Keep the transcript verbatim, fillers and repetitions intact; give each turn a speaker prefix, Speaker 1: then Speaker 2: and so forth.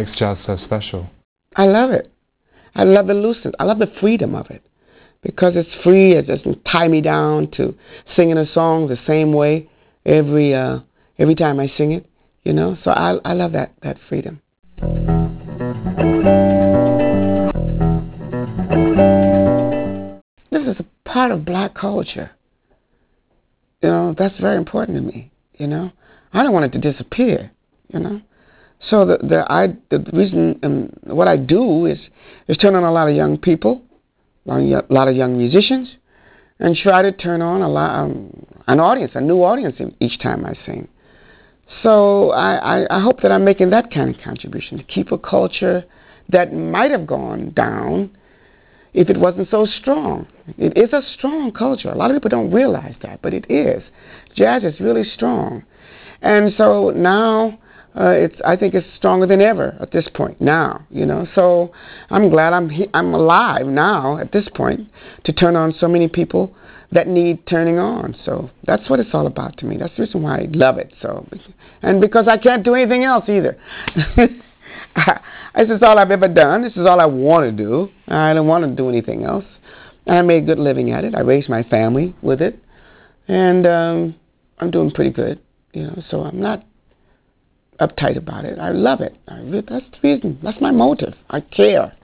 Speaker 1: makes jazz so special?
Speaker 2: I love it. I love the looseness. I love the freedom of it. Because it's free, it doesn't tie me down to singing a song the same way every uh, every time I sing it, you know. So I I love that that freedom. This is a part of black culture. You know, that's very important to me. You know, I don't want it to disappear. You know, so the the I the reason um, what I do is is turn on a lot of young people. A lot of young musicians, and try to turn on a lot, um, an audience, a new audience each time I sing. So I, I, I hope that I'm making that kind of contribution to keep a culture that might have gone down if it wasn't so strong. It is a strong culture. A lot of people don't realize that, but it is. Jazz is really strong. And so now uh, it's, I think it's stronger than ever at this point now, you know. So I'm glad I'm, he I'm alive now at this point to turn on so many people that need turning on. So that's what it's all about to me. That's the reason why I love it. So, and because I can't do anything else either. This is all I've ever done. This is all I want to do. I don't want to do anything else. I made a good living at it. I raised my family with it. And um, I'm doing pretty good, you know, so I'm not uptight about it. I love it. I, that's the reason. That's my motive. I care.